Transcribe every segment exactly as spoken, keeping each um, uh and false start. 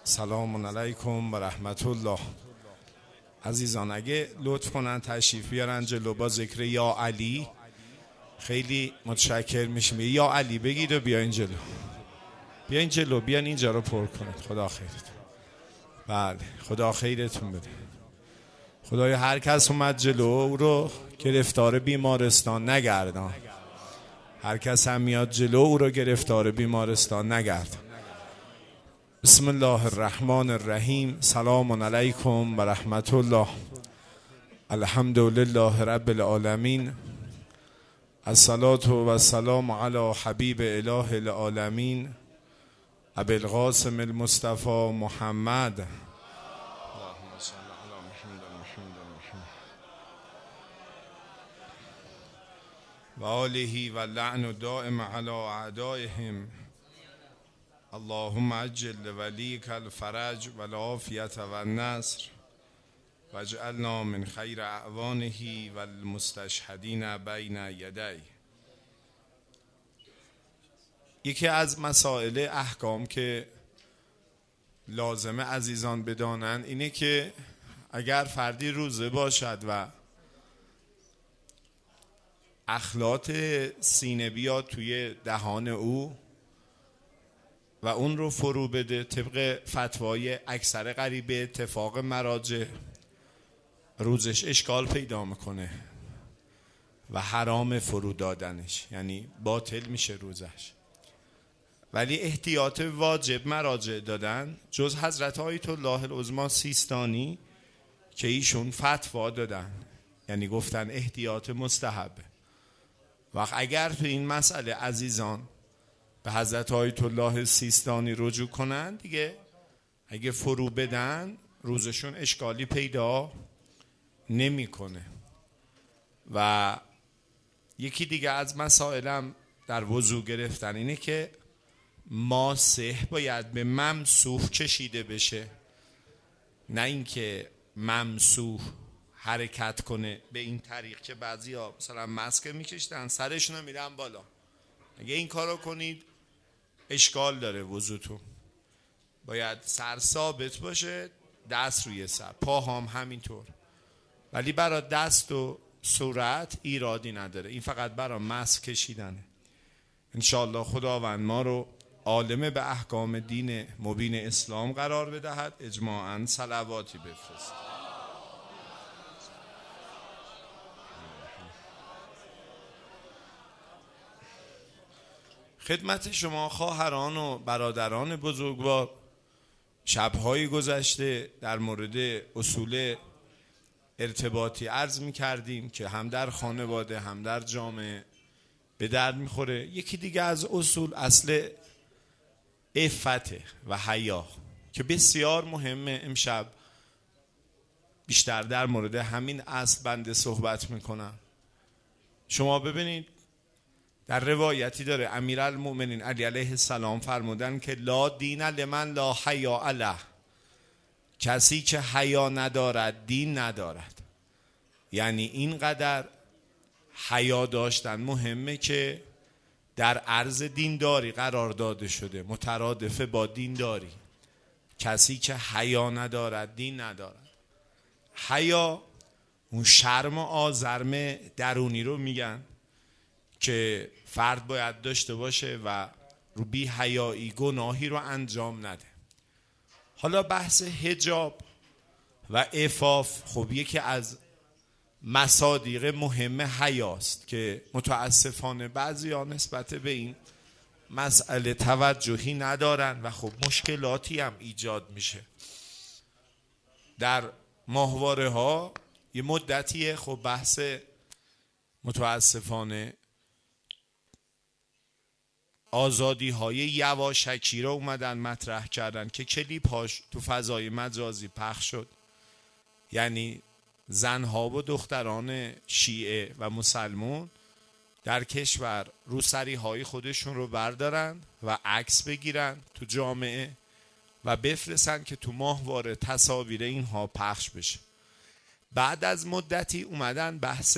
سلام علیکم و رحمت الله. عزیزان اگه لطف کنن تشریف بیارن جلو با ذکر یا علی خیلی متشکر میشیم. یا علی بگید و بیاین جلو، بیاین جلو، بیاین اینجا رو پر کنید. خدا خیرتون. بله خدا خیرتون بده. خدای هر کس اومد جلو او رو گرفتار بیمارستان نگردان. هر کس هم میاد جلو او رو گرفتار بیمارستان نگردان. بسم الله الرحمن الرحیم. سلام علیکم و رحمت الله. الحمد لله رب العالمین. الصلاة و السلام علی حبیب اله العالمین ابی القاسم المصطفى محمد و آله و لعن دائم علی اعدائهم. اللهم عجل ولیک الفرج و العافیة و النصر و اجعلنا من خیر اعوانه و المستشهدین بین یدی. یکی از مسائل احکام که لازمه عزیزان بدانند اینه که اگر فردی روزه باشد و اخلاط سینه بیاد توی دهان او و اون رو فرو بده، طبق فتوای اکثر غریبه اتفاق مراجع روزش اشکال پیدا میکنه و حرام فرو دادنش، یعنی باطل میشه روزش. ولی احتیاط واجب مراجع دادن جز حضرت آیت الله العظمی سیستانی که ایشون فتوا دادن، یعنی گفتن احتیاط مستحبه. وقت اگر تو این مسئله عزیزان به حضرت آیت الله سیستانی رجوع کنن، دیگه اگه فرو بدن روزشون اشکالی پیدا نمیکنه. و یکی دیگه از مسائلم در وضو گرفتن اینه که ماسح باید به ممسوح کشیده بشه، نه اینکه ممسوح حرکت کنه به این طریق که بعضی ها مثلا مسک میکشتن سرشون رو میرن بالا. اگه این کارو کنید اشکال داره وضوتون. باید سر ثابت باشه، دست روی سر، پا هم همینطور. ولی برای دست و صورت ایرادی نداره، این فقط برای مسک کشیدنه. انشاءالله خداوند ما رو عالم به احکام دین مبین اسلام قرار بدهد. اجماعاً صلواتی بفرست. خدمت شما خواهران و برادران بزرگوار، شب‌های گذشته در مورد اصول ارتباطی عرض می کردیم که هم در خانواده هم در جامعه به درد می خوره. یکی دیگه از اصول اصل عفته و حیا که بسیار مهمه. امشب بیشتر در مورد همین اصل بنده صحبت میکنم. شما ببینید در روایتی داره امیرالمؤمنین علی علیه السلام فرمودن که لا دین لمن لا حیا له، کسی که حیا ندارد دین ندارد. یعنی اینقدر حیا داشتن مهمه که در عرض دینداری قرار داده شده، مترادف با دینداری. کسی که حیا ندارد دین ندارد. حیا اون شرم و آزرم درونی رو میگن که فرد باید داشته باشه و رو بی حیایی گناهی رو انجام نده. حالا بحث حجاب و عفاف خب یکی از مصادیق مهم حیاست که متاسفانه بعضیا نسبت به این مسئله توجهی ندارن و خب مشکلاتی هم ایجاد میشه. در ماهواره ها یه مدتیه خب بحث متاسفانه آزادی های یواشکی را اومدن مطرح کردن که کلیپ هاش تو فضای مجازی پخش شد. یعنی زنها و دختران شیعه و مسلمون در کشور روسری های خودشون رو بردارن و عکس بگیرن تو جامعه و بفرستن که تو ماهواره تصاویر اینها پخش بشه. بعد از مدتی اومدن بحث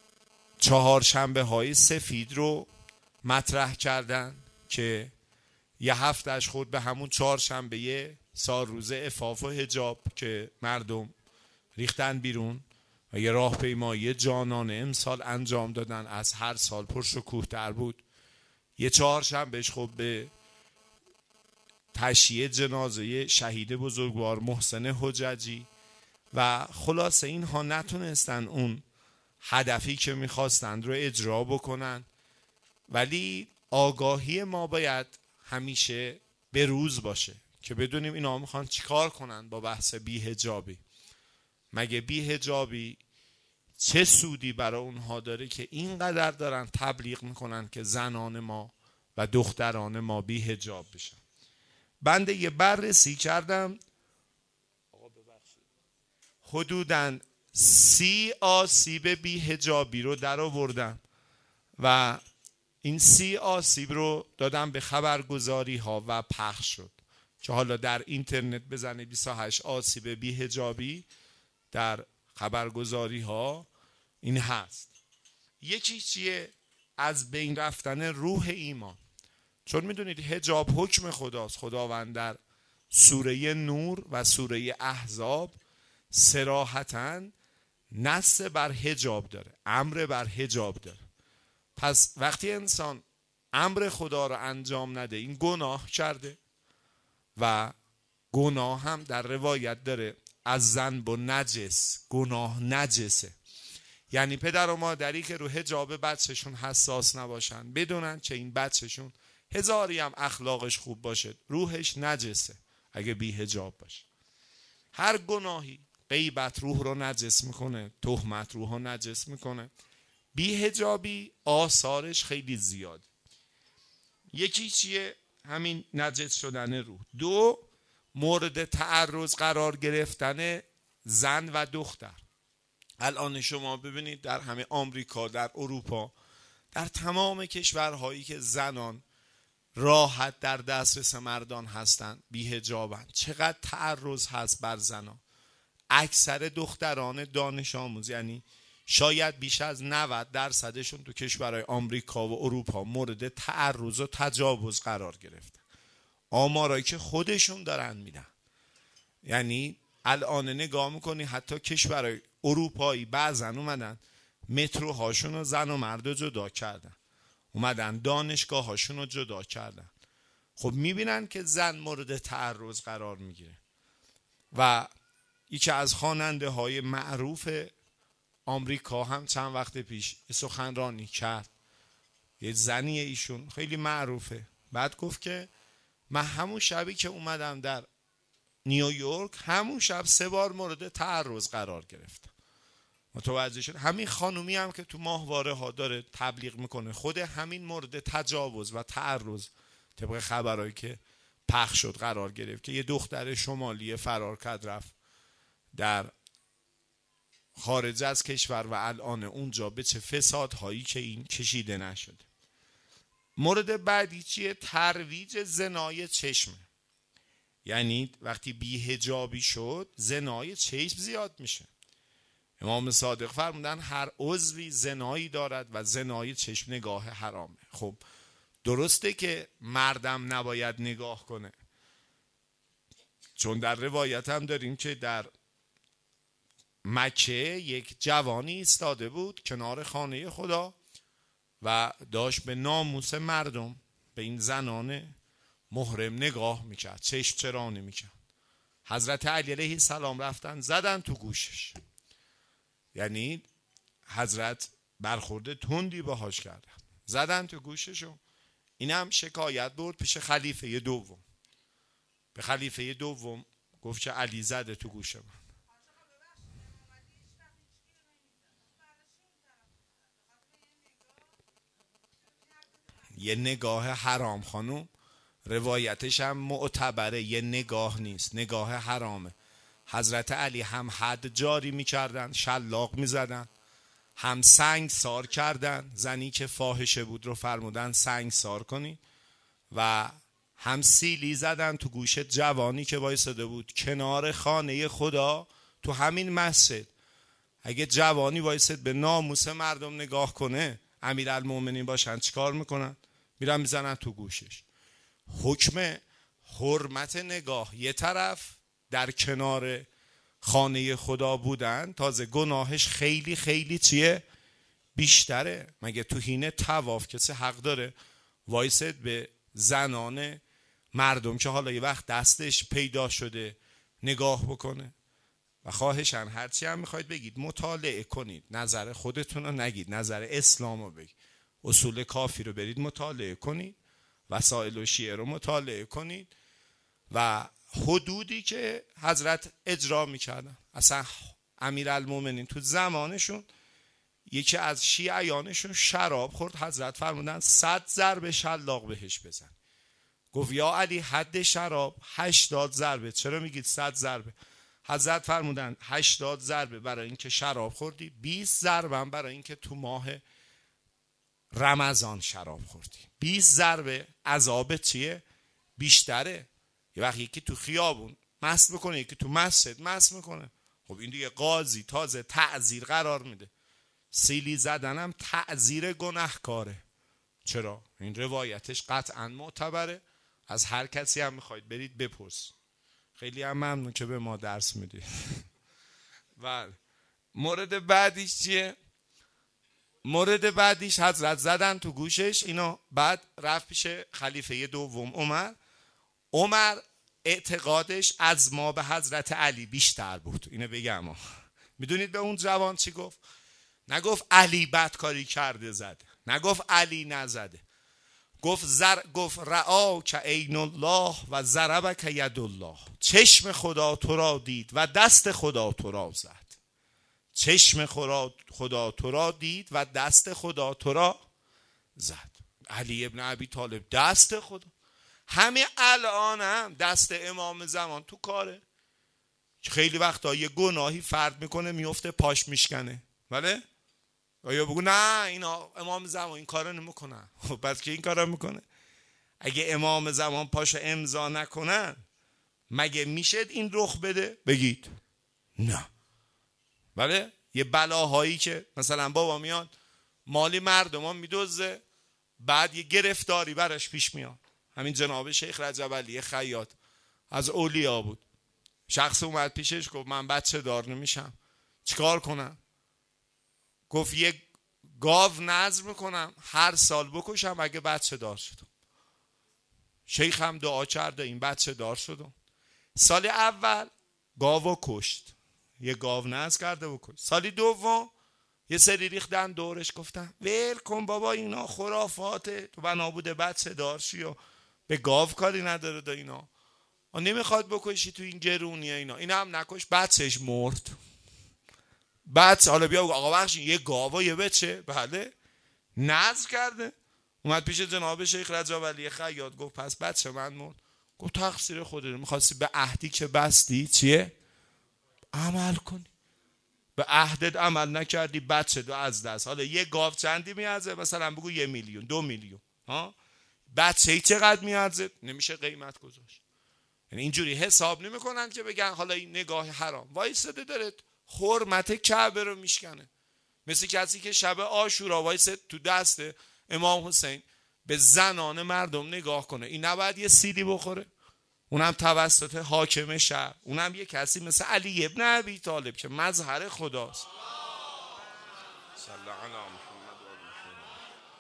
چهارشنبه های سفید رو مطرح کردن که یه هفتهش خود به همون چهارشنبه سال روزه عفاف و حجاب که مردم ریختن بیرون و یه راهپیمایی جانانه امسال انجام دادن، از هر سال پرشکوه‌تر بود. یه چهارشنبهش خب به تشییع جنازه شهید بزرگوار محسن حججی و خلاصه اینها نتونستن اون هدفی که میخواستند رو اجرا بکنن. ولی آگاهی ما باید همیشه به روز باشه که بدونیم اینا میخوان چیکار کنن با بحث بی‌حجابی. مگه بی‌حجابی چه سودی برای اونها داره که اینقدر دارن تبلیغ میکنن که زنان ما و دختران ما بی‌حجاب بشن؟ بنده یه بررسی کردم، حدوداً سی آسیب بی‌حجابی رو در آوردم و این سی آسیب رو دادم به خبرگزاری ها و پخش شد که حالا در اینترنت بزنید بیست و هشت آسیب بی‌حجابی در خبرگزاری ها این هست. یکی چیه؟ از بین رفتن روح ایمان. چون میدونید حجاب حکم خداست. خداوند در سوره نور و سوره احزاب صراحتاً نص بر حجاب داره، امر بر حجاب داره. پس وقتی انسان امر خدا رو انجام نده این گناه کرده و گناه هم در روایت داره از ذنب و نجس، گناه نجسه. یعنی پدر و مادری که رو حجاب بچهشون حساس نباشن بدونن که این بچهشون هزاری هم اخلاقش خوب باشه روحش نجسه اگه بی حجاب باشه. هر گناهی، غیبت روح رو نجس میکنه، تهمت روح رو نجس میکنه. بی حجابی آثارش خیلی زیاد. یکی چیه؟ همین نجس شدن روح. دو، مورد تعرض قرار گرفتن زن و دختر. الان شما ببینید در همه آمریکا، در اروپا، در تمام کشورهایی که زنان راحت در دسترس مردان هستند بی حجابن، چقدر تعرض هست بر زنان. اکثر دختران دانش آموز، یعنی شاید بیش از نود درصدشون تو کشورهای آمریکا و اروپا مورد تعرض و تجاوز قرار گرفتن. آمارایی که خودشون دارن میدن. یعنی الان نگاه میکنی حتی کشورهای اروپایی بعضن اومدن متروهاشون رو زن و مرد رو جدا کردن، اومدن دانشگاه هاشون رو جدا کردن. خب میبینن که زن مورد تعرض قرار میگیره. و یکی از خواننده های معروف آمریکا هم چند وقت پیش سخنرانی کرد، یه زنیه ایشون خیلی معروفه. بعد گفت که من همون شبی که اومدم در نیویورک همون شب سه بار مورد تعرض قرار گرفتم. متوجه شد؟ همین خانومی هم که تو ماهواره ها داره تبلیغ میکنه خود همین مورد تجاوز و تعرض طبق خبرایی که پخش شد قرار گرفت که یه دختر شمالی فرار کرد رفت در خارج از کشور و الان اونجا به چه فسادهایی که این کشیده نشده. مورد بعدی چیه؟ ترویج زنای چشمه. یعنی وقتی بی‌حجابی شد زنای چشم زیاد میشه. امام صادق فرمودن هر عضوی زنایی دارد و زنای چشم نگاه حرامه. خب درسته که مردم نباید نگاه کنه، چون در روایت هم داریم که در مکه یک جوانی ایستاده بود کنار خانه خدا و داشت به ناموس مردم، به این زنان محرم نگاه میکرد، چشم چرانی میکرد. حضرت علی علیه السلام رفتن زدن تو گوشش. یعنی حضرت برخورده تندی باهاش کردن، زدن تو گوششو. این هم شکایت برد پیش خلیفه دوم. به خلیفه دوم گفت که علی زده تو گوش من. یه نگاه حرام خانوم، روایتش هم معتبره، یه نگاه نیست، نگاه حرامه. حضرت علی هم حد جاری میکردن، شلاق میزدن، هم سنگ سار کردن، زنی که فاحشه بود رو فرمودن سنگ سار کنی، و هم سیلی زدن تو گوش جوانی که وایساده بود کنار خانه خدا تو همین مسجد. اگه جوانی وایسد به ناموس مردم نگاه کنه، امیرالمومنین باشن چیکار میکنن؟ میرن میزنن تو گوشش. حکم حرمت نگاه یه طرف در کنار خانه خدا بودن، تازه گناهش خیلی خیلی چیه؟ بیشتره. مگه تو حین طواف کسی حق داره وایسد به زنان مردم که حالا یه وقت دستش پیدا شده نگاه بکنه؟ و خواهشن هرچی هم میخواید بگید مطالعه کنید، نظر خودتون رو نگید، نظر اسلام رو بگید، اصول کافی رو برید مطالعه کنید، وسائل و شیعه رو مطالعه کنید و حدودی که حضرت اجرا میکردن. اصلا امیرالمومنین تو زمانشون یکی از شیعیانشون شراب خورد، حضرت فرمودن صد ضربه شلاق بهش بزن. گفت یا علی حد شراب هشتاد ضربه، چرا میگید صد ضربه؟ حضرت فرمودن هشتاد ضربه برای اینکه شراب خوردی، بیست ضربه هم برای اینکه تو ماه رمضان شراب خوردی. بیست ضربه عذاب چیه؟ بیشتره. یه وقت یکی تو خیابون مست میکنه، یکی تو مسجد مست میکنه، خب این دیگه قاضی تازه تعزیر قرار میده. سیلی زدنم تعزیر گناهکاره. چرا؟ این روایتش قطعا معتبره، از هر کسی هم میخواید برید بپرس. خیلی هم ممنون که به ما درس میدید. بله. مورد بعدیش چیه؟ مورد بعدیش حضرت زدن تو گوشش اینو، بعد رفت پیش خلیفه دوم عمر. عمر اعتقادش از ما به حضرت علی بیشتر بود. اینو بگم، میدونید به اون جوان چی گفت؟ نگفت علی بدکاری کرده زده، نگفت علی نزده، گفت زر گفت رعا که عین الله و ضرب که ید الله. چشم خدا تو را دید و دست خدا تو را زد. چشم خدا خدا تو را دید و دست خدا تو را زد. علی ابن ابی طالب دست خدا. همه الان هم دست امام زمان تو کاره. خیلی وقتا یه گناهی فرد میکنه میفته پاش میشکنه، بله؟ آیا بگو نه اینا امام زمان این کارو نمیکنن. خب پس که این کارو میکنه؟ اگه امام زمان پاشو امضا نکنن مگه میشه این رخ بده؟ بگید نه. بله؟ یه بلاهایی که مثلا بابا میاد مالی مردم ها میدوزه، بعد یه گرفتاری براش پیش میاد. همین جناب شیخ رجب علی خیاط از اولیا بود، شخص اومد پیشش گفت من بچه دار نمیشم، چیکار کنم؟ گفت یه گاو نذر میکنم هر سال بکشم اگه بچه دار شدم. شیخ هم دعا کرده این بچه دار شدم. سال اول گاو کشت، یه گاو نذر کرده و کشت. سالی دوم یه سری ریختن دورش، گفتن ول کن بابا اینا خرافاته، تو بنا بوده بچه دار شی و به گاو کاری نداره دا اینا، و نمیخواد بکشی تو این گرونیه اینا. اینا هم نکش، بچهش مرد. بعد حالا بیا آقا بخشین یه گاوا یه بچه بله نذر کرده. اومد پیش جناب شیخ رجب علی خیاط گفت پس بچه من مرد. گفت تقصیر خودت، میخواستی به عهدی که بستی چیه؟ عمل کنی. به عهدت عمل نکردی بچه دو از دست. حالا یه گاو چندی میارزه؟ مثلا بگو یه میلیون دو میلیون ها. بچه ای چقدر میارزه؟ نمیشه قیمت گذاشت. یعنی اینجوری حساب نمیکنن که بگن حالا این نگاه حرام وایساده داره حرمت کعبه رو میشکنه. مثل کسی که شب عاشورا وایسه تو دست امام حسین به زنان مردم نگاه کنه. این نباید یه سیدی بخوره؟ اونم توسط حاکم شهر، اونم یه کسی مثل علی ابن ابی طالب که مظهر خداست. صلی الله علی محمد و آل محمد.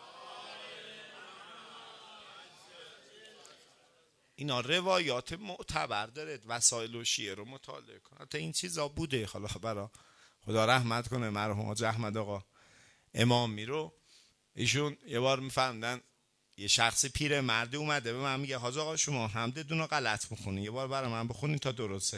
اینا روایات معتبر داره، وسائل و شیعه رو مطالعه کن. حتی این چیزا بوده. حالا برا خدا رحمت کنه مرحوم حاج احمد آقا امامی رو، ایشون یه بار میفهمدن یه شخصی پیر مردی اومده به من میگه حاج آقا شما حمدتون رو غلط میخونی، یه بار برای من بخونین تا درسته.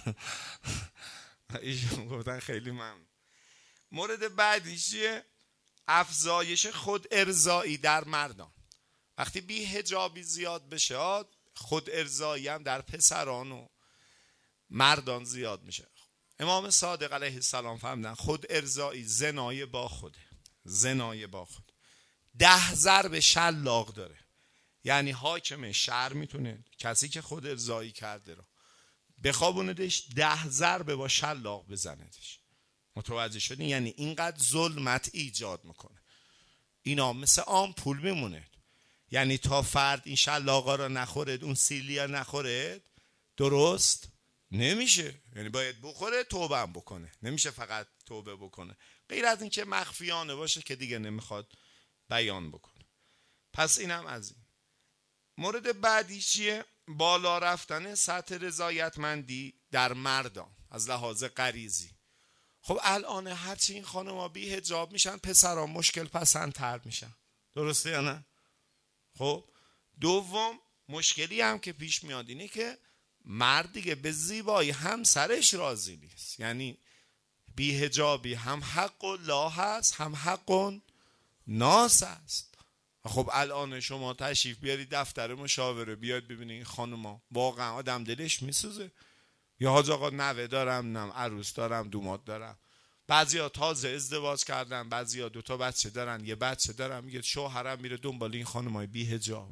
ایشون گفتن خیلی ممنون. مورد بعدی چیه؟ افزایش خود ارضایی در مردان. وقتی بی حجابی زیاد بشه خود ارضایی هم در پسران و مردان زیاد میشه. امام صادق علیه السلام فهمیدن خود ارضایی زنای با خوده، زنای با خود. ده ضرب شلاق داره. یعنی حاکم شهر میتونه کسی که خود ارضایی کرده رو بخوابوندش ده ضرب با شلاق بزندش. متوجه شدین؟ یعنی اینقدر ظلمت ایجاد میکنه. اینا مثل آمپول میمونه. یعنی تا فرد این شلاقا را نخورد، اون سیلیا نخورد، درست نمیشه. یعنی باید بخوره توبه هم بکنه، نمیشه فقط توبه بکنه، غیر از این که مخفیانه باشه که دیگه نمیخواد بیان بکنه. پس اینم از این. مورد بعدی چیه؟ بالا رفتن سطح رضایتمندی در مردان از لحاظ غریزی. خب الان هرچی این خانم‌ها بی حجاب میشن، پسرها مشکل پسندتر میشن، درسته یا نه؟ خب دوم مشکلی هم که پیش میاد اینه که مرد دیگه به زیبایی همسرش راضی نیست. یعنی بی حجابی هم حق الله هست هم حق ناس هست. خب الان شما تشریف بیارید دفتر مشاوره، بیاد ببینید این خانوما واقعا آدم دلش میسوزه. یا حاج آقا نوه دارم، نم عروس دارم، دوماد دارم، بعضیا تازه ازدواج کردن، بعضیا دوتا بچه دارن، یه بچه دارن، میگه شوهرم میره دنبال این خانمای بی حجاب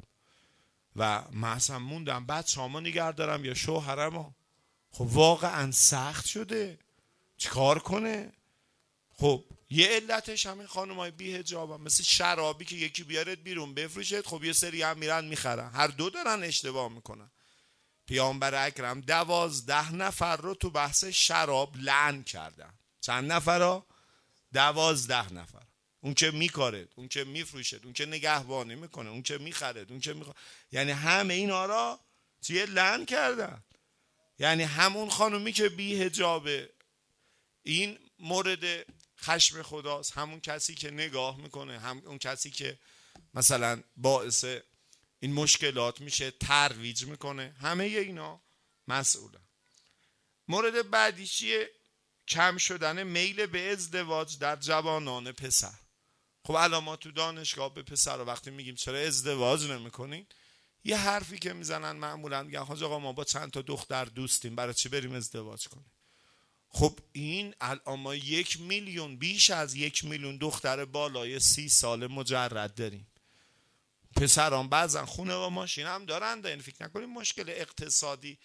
و من اصلا موندم بچه هامو نگه دارم یا شوهرمو. خب واقعا سخت شده، چیکار کنه؟ خب یه علتش همین خانمای بی حجاب هم. مثل شرابی که یکی بیارد بیرون بفروشد، خب یه سری هم میرن میخرن، هر دو دارن اشتباه میکنن. پیامبر اکرم دوازده نفر رو تو بحث شراب لعن کردن. چند نفر ها؟ دوازده نفر. اون که میکارد، اون که میفروشد، اون که نگهبانی میکنه، اون که میخرد، اون که میخواد، یعنی همه اینا را چیه لعن کردن. یعنی همون خانومی که بی حجابه این مورد خشم خداست، همون کسی که نگاه میکنه، همون کسی که مثلا باعث این مشکلات میشه ترویج میکنه، همه اینا مسئولن. مورد بعدی چیه؟ کم شدن میل به ازدواج در جوانان پسر. خب الان ما تو دانشگاه به پسر رو وقتی میگیم چرا ازدواج نمیکنین، یه حرفی که میزنن معمولا میگن حاج آقا ما با چند تا دختر دوستیم، برای چی بریم ازدواج کنیم؟ خب این الان ما یک میلیون بیش از یک میلیون دختر بالای سی سال مجرد داریم. پسران بعضا خونه و ماشین هم دارند، این فکر نکنیم مشکل اقتصادی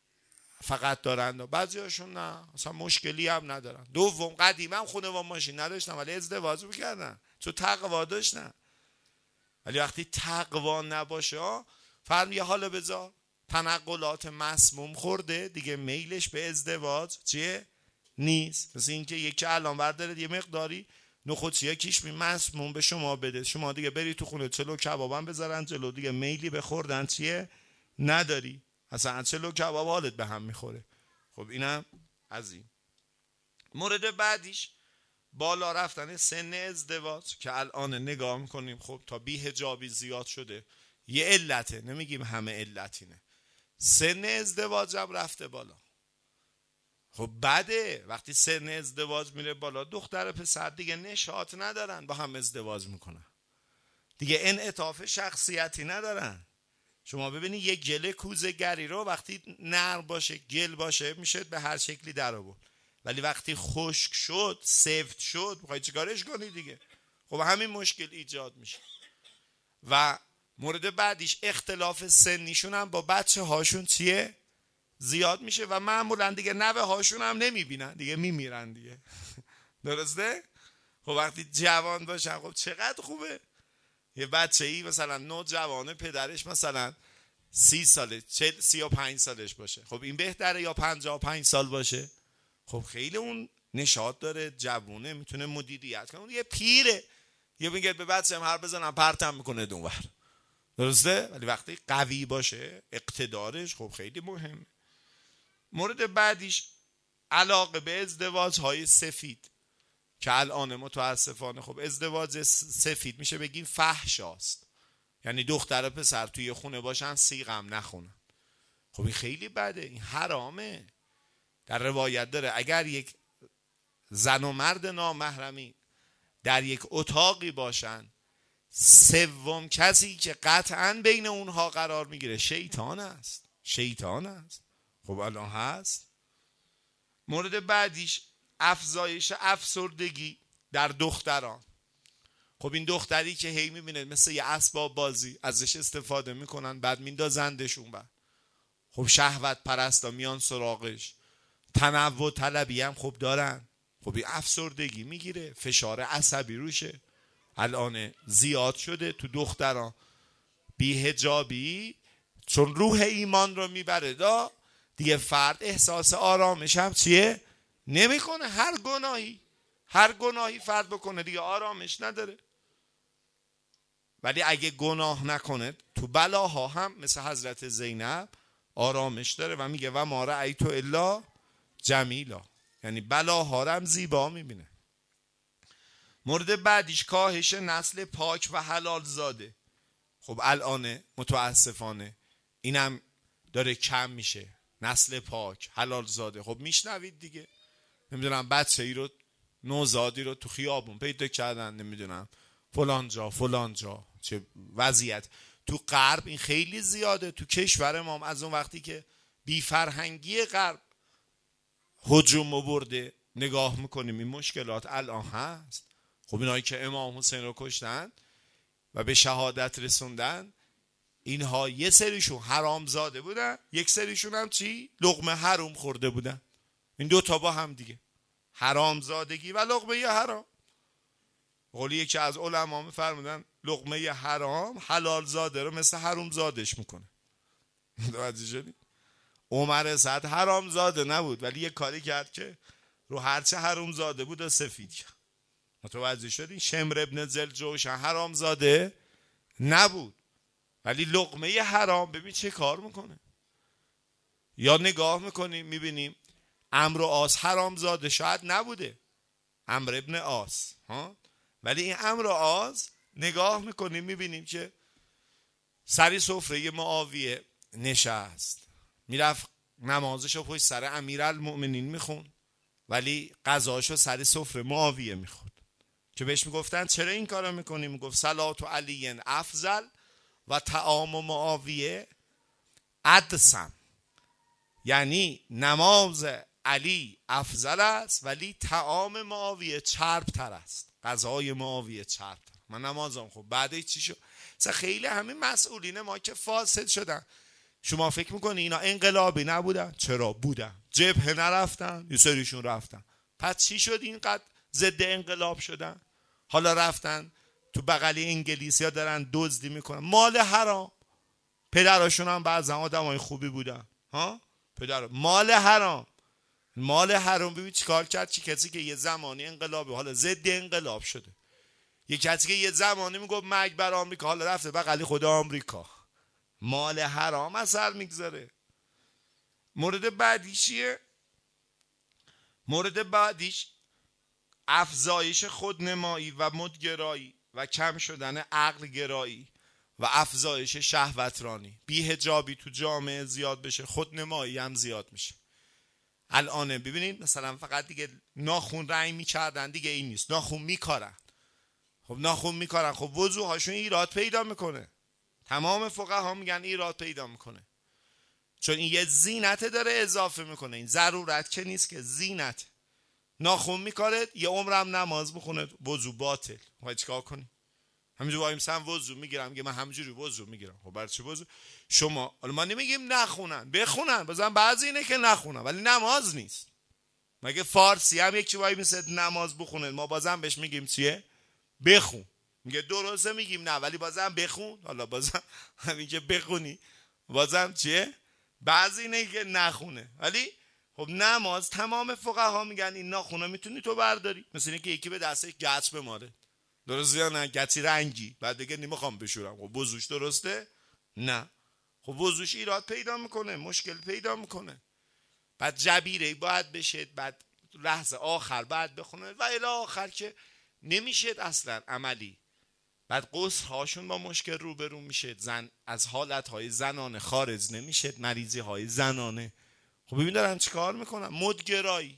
فقط دارند، بعضی هاشون نه اصلا مشکلی هم ندارن. دوم قدیما هم خونه و ماشین نداشتن ولی ازدواج میکردن چون تقوا داشتن. ولی وقتی تقوا نباشه فرم یه حالا بذار تنقلات مسموم خورده دیگه، میلش به ازدواج چیه؟ نیست. مثل این که یکی الان برداره یه مقداری نخودچیه کیش می مسموم به شما بده، شما دیگه بری تو خونه چلو کبابم بذارن جلو، دیگه میلی به خوردن چیه؟ نداری، اصلا چلو کباب حالت به هم میخوره. خب اینم از این. مورد بعدیش بالا رفتن سن ازدواج که الان نگاه میکنیم خب تا بی حجابی زیاد شده، یه علته، نمیگیم همه علتینه، سن ازدواج هم رفته بالا. خب بعده وقتی سن ازدواج میره بالا دختر پسر دیگه نشاط ندارن با هم ازدواج میکنن، دیگه انعطاف شخصیتی ندارن. شما ببینید یه گل کوزه گری رو وقتی نرم باشه گل باشه میشه به هر شکلی در آورد، ولی وقتی خشک شد سفت شد میخوای چیکارش کنی دیگه؟ خب همین مشکل ایجاد میشه. و مورد بعدیش اختلاف سنیشون هم با بچه هاشون چیه؟ زیاد میشه و معمولا دیگه نوه هاشون هم نمیبینن دیگه، میمیرن دیگه. درسته؟ خب وقتی جوان باشن خب چقدر خوبه. یه بچه ای مثلا نوجوانه پدرش مثلا سی ساله چه سی و پنج سالش باشه، خب این بهتره یا پنجاه و پنج سال باشه؟ خب خیلی اون نشاط داره، جوونه، میتونه مدیریت کنه. اون یه پیره یه میگه به بچه‌م هر بزنم پرتم میکنه دونور، درسته؟ ولی وقتی قوی باشه اقتدارش خب خیلی مهمه. مورد بعدیش علاقه به ازدواج های سفید که الان متاسفانه خب ازدواج سفید میشه بگیم فحشاست، یعنی دختر پسر توی خونه باشن سیغم نخونن. خب این خیلی بده، این حرامه. در روایت داره اگر یک زن و مرد نامحرمی در یک اتاقی باشن، سوم کسی که قطعا بین اونها قرار میگیره شیطان است، شیطان است. خب الان هست. مورد بعدیش افزایش افسردگی در دختران. خب این دختری که هی میبینه مثل یه اسباب بازی ازش استفاده میکنن بعد میندازندش اون بعد، خب شهوت پرستا میان سراغش، تنوع طلبی هم خب دارن، خب این افسردگی میگیره، فشار عصبی روشه. الان زیاد شده تو دختران، بی‌حجابی چون روح ایمان رو میبره دا، دیگه فرد احساس آرامش هم چیه؟ نمیکنه. هر گناهی هر گناهی فرد بکنه دیگه آرامش نداره. ولی اگه گناه نکنه تو بلاها هم مثل حضرت زینب آرامش داره و میگه و ما رأیت الا جمیلا، یعنی بلاها رو هم زیبا میبینه. مورد بعدیش کاهش نسل پاک و حلال زاده. خب الان متاسفانه اینم داره کم میشه، نسل پاک حلال زاده. خب میشنوید دیگه، نمیدونم بچه ای رو نوزادی رو تو خیابون پیدا کردن، نمیدونم فلان جا فلان جا، چه وضعیت. تو غرب این خیلی زیاده. تو کشور ما از اون وقتی که بی فرهنگی غرب هجوم برده نگاه میکنیم این مشکلات الان هست. خب اینایی که امام حسین رو کشتن و به شهادت رسوندن، اینها یه سریشون حرام زاده بودن، یک سریشون هم چی؟ لقمه حرام خورده بودن. این دوتا با هم دیگه، حرام زادگی و لقمه ی حرام. قولی یکی از علما میفرمودن لقمه ی حرام حلال زاده رو مثل حرام زادش میکنه. متوجه شدی؟ عمر سعد حرام زاده نبود ولی یه کاری کرد که رو هرچه حرام زاده بود سفید کرد. متوجه شدی؟ شمر ابن ذوالجوشن حرام زاده نبود ولی لقمه ی حرام ببین چه کار میکنه. یا نگاه میکنیم میبینیم عمرو عاص حرام زاده شاید نبوده، عمرو ابن عاص ها، ولی این عمرو عاص نگاه میکنیم میبینیم که سری سفره معاویه نشست، میرفت نمازشو پشت سر امیرالمؤمنین میخون ولی غذاشو سر سفره معاویه میخورد. که بهش میگفتن چرا این کارو میکنی؟ میگفت صلات علی افضل و طعام معاویه ادسم، یعنی نماز علی افضل است ولی طعام معاویه چرب تر است، غذای معاویه چرب تر. من نمازم خب بعد چی شد؟ مثلا خیلی همین مسئولین ما که فاسد شدن، شما فکر میکنی اینا انقلابی نبودن؟ چرا بودن. جبهه نرفتن؟ یه سریشون رفتن. پس چی شد اینقدر ضد انقلاب شدن؟ حالا رفتن تو بغلی انگلیسی ها دارن دزدی میکنن، مال حرام. پدراشون هم بعضا آدمای خوبی بودن ها، پدر مال حرام، مال حرام. ببین چیکار کرد؟ چی کسی که یه زمانی انقلابی حالا ضد انقلاب شده، یه کسی که یه زمانی میگفت مرگ بر آمریکا حالا رفته بغلی خود آمریکا، مال حرام اثر میگذاره. مورد بعدیش چیه؟ مورد بعدیش افزایش خودنمایی و مدگرایی و کم شدن عقل گرایی و افزایش شهوترانی. بی‌حجابی تو جامعه زیاد بشه، خودنمایی هم زیاد میشه. الان ببینید مثلا فقط دیگه ناخون رنگ میکردن، دیگه این نیست، ناخون میکارن. خب ناخون میکارن، خب وضوهاشون ایراد پیدا میکنه. تمام فقها میگن ایراد پیدا میکنه چون این یه زینت داره اضافه میکنه. این ضرورت که نیست که، زینت. ناخون میکاره یه عمرم نماز بخونه وضو باطل. خب چیکار کنی؟ همینجور وایم سم وضو میگیرم، میگه من همینجوری وضو میگیرم. خب برای چی وضو؟ شما حالا ما نمیگیم نخونن، بخونن، بازم بعضی اینه که نخونن ولی نماز نیست. مگه فارسی هم یکی وای میسه نماز بخونه، ما بازم بهش میگیم چیه؟ بخون. میگه درسته میگیم نه ولی بازم بخون. حالا بازم همین که بخونی بازم چیه؟ بعضی اینه که نخونه. ولی خب نماز تمام فقها میگن این ناخونه میتونی تو برداری. مثل اینکه یکی به دستش گچ بماره، درسته یا نه؟ گچی رنگی، بعد دیگه نمیخوام بشورم. خب وضوش درسته؟ نه. خب وضوش ایراد پیدا میکنه، مشکل پیدا میکنه. بعد جبیره باید بشه، بعد لحظه آخر بعد بخونه و الی آخر که نمیشه اصلا عملی. بعد غسل هاشون با مشکل روبرو میشه، زن از حالت های زنانه خارج نمیشه، مریضی های زنانه. خب ببین دارن چیکار میکنن؟ مدگرایی.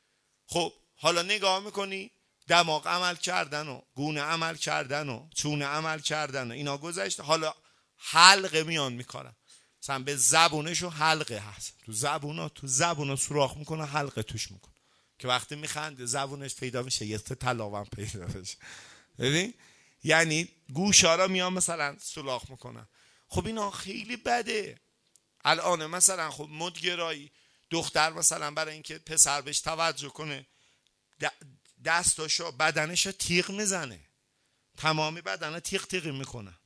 خب حالا نگاه میکنی دماغ عمل کردن و گونه عمل کردن و چونه عمل کردن و اینا گذشته، حالا حلقه میان میکنن. مثلا به زبونشو حلقه هست، تو زبونا تو زبونا سوراخ میکنه، حلقه توش میکنه که وقتی میخنده زبونش پیدا میشه، یه تلاوم پیدا بشه. ببین یعنی گوشارا میان مثلا سوراخ میکنن. خب اینا خیلی بده. الان مثلا خب مدگرایی، دختر مثلا برای اینکه پسر بهش توجه کنه دستاشو بدنشو تیغ میزنه، تمامی بدنه تیغ تیغی میکنه.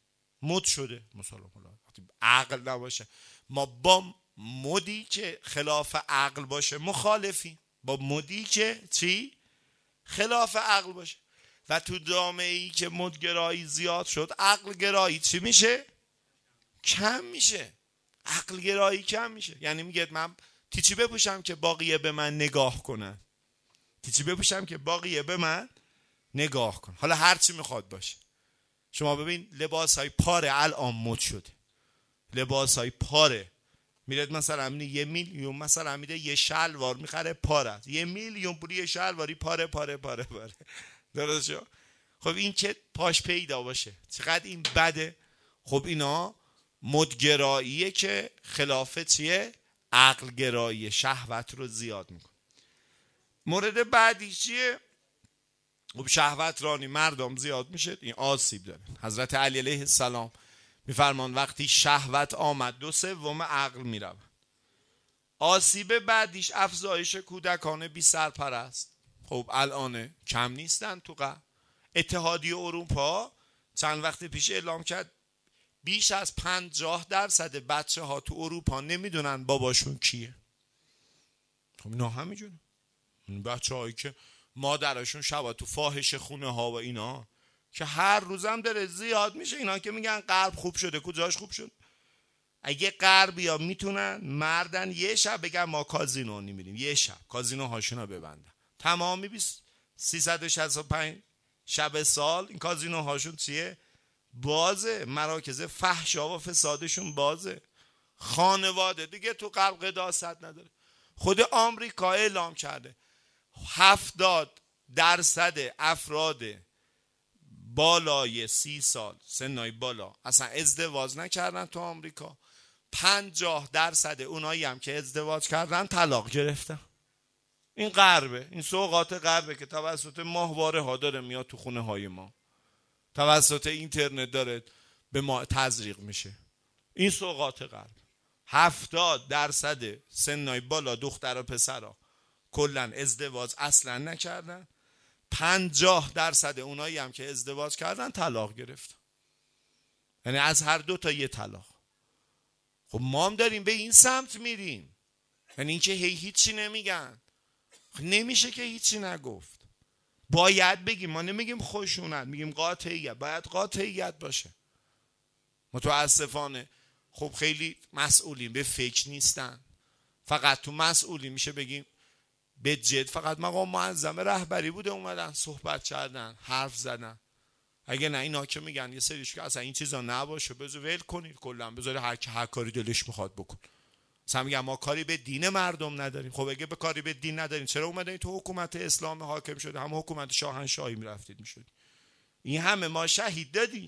مد شده مثلا عقل نباشه. ما با مدی که خلاف عقل باشه مخالفیم، با مدی که چی؟ خلاف عقل باشه. و تو جامعه ای که مدگرایی زیاد شد، عقل گرایی چی میشه؟ کم میشه. عقل گرایی کم میشه. یعنی میگه من تیچی بپوشم که باقیه به من نگاه کنن، تیچی بپوشم که باقیه به من نگاه کن، حالا هر چی میخواد باشه. شما ببین لباس های پاره الان مد شده، لباس های پاره میرد مثلا میره یه میلیون مثلا میره یه شلوار میخره پاره، یه میلیون پولی یه شلواری پاره پاره پاره پاره درست شد. خب این که پاش پیدا باشه چقدر این بده. خب اینا مدگراییه که خلاف چیه؟ عقل گرایی، شهوت رو زیاد میکنه. مورد بعدی چیه؟ خب شهوت رانی مردم زیاد میشه، این آسیب داره. حضرت علی علیه السلام میفرمان وقتی شهوت آمد دو سوم عقل میرود. آسیب بعدیش افزایش کودکان بی سرپرست. خب الان کم نیستن تو قبل. اتحادیه اروپا چند وقت پیش اعلام کرد بیش از پنجاه درصد بچه ها تو اروپا نمیدونن باباشون کیه. خب اینا همینجونه، بچه هایی که مادرشون شبا تو فاحش خونه ها و اینا که هر روزم داره زیاد میشه. اینا که میگن غرب خوب شده، کجاش خوب شد؟ اگه غربیا میتونن مردن یه شب بگن ما کازینو نمیریم، یه شب کازینو هاشونا ببندن، تمامی بیست سیصد و شصت و پنج شب سال این کازینو هاشون چیه؟ بازه. مراکز فحشا و فسادشون بازه. خانواده دیگه تو غرب قداست نداره. خود آمریکا اعلام کرده هفتاد درصد افراد بالای سی سال سنای بالا اصلا ازدواج نکردن تو آمریکا. پنجاه درصد اونایی هم که ازدواج کردن طلاق گرفتن. این غربه، این سوغات غربه که توسط ماهواره ها داره میاد تو خونه های ما، توسط اینترنت داره به ما تزریق میشه. این سوغات غرب. هفتاد درصد سنای بالا دختر و پسرها کلن ازدواج اصلا نکردن. پنجاه درصد اونایی هم که ازدواج کردن طلاق گرفتن. یعنی از هر دو تا یه طلاق. خب ما هم داریم به این سمت میریم. یعنی این که هی هیچی نمیگن. نمیشه که هیچی نگفت. باید بگیم. ما نمیگیم خشونت، میگیم قاطعیت. باید قاطعیت باشه. متاسفانه خب خیلی مسئولین به فکر نیستن. فقط تو مسئولین میشه بگیم به جد فقط مقام معظم رهبری بوده اومدن صحبت کردن حرف زدن. اگه نه اینا که میگن یه سریش که اصلا این چیزا نباشه بذار ول کنید کلا، بذار هر کی هر کاری دلش میخواد بکن. مثلا میگن ما کاری به دین مردم نداریم. خب اگه به کاری به دین نداریم چرا اومدین تو حکومت اسلام حاکم شده؟ هم حکومت شاهنشاهی میرفتید میشد. این همه ما شهید دادیم.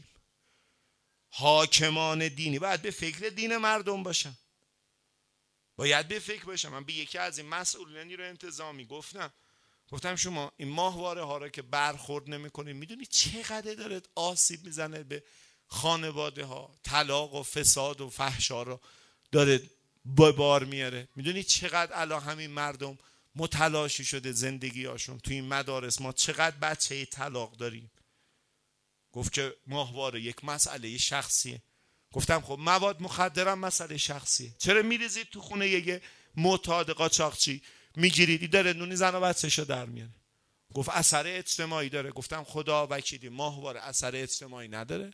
حاکمان دینی باید به فکر دین مردم باشن. باید به فکر باشم. من به یکی از این مسئولین نیروی انتظامی گفتم گفتم شما این ماهواره ها را که برخورد نمی‌کنید میدونید چقدر داره آسیب میزنه به خانواده ها؟ طلاق و فساد و فحشا رو داره با بار میاره. میدونید چقدر الان همین مردم متلاشی شده زندگیاشون؟ تو این مدارس ما چقدر بچه طلاق داریم؟ گفت که ماهواره یک مسئله شخصیه. گفتم خب مواد مخدرم مسئله شخصیه، چرا میریزید تو خونه یه معتاد قاچاقچی میگیرید داره نونی زن و بچه‌شو در میاره؟ گفت اثر اجتماعی داره. گفتم خدا وکیلی ماهواره اثر اجتماعی نداره؟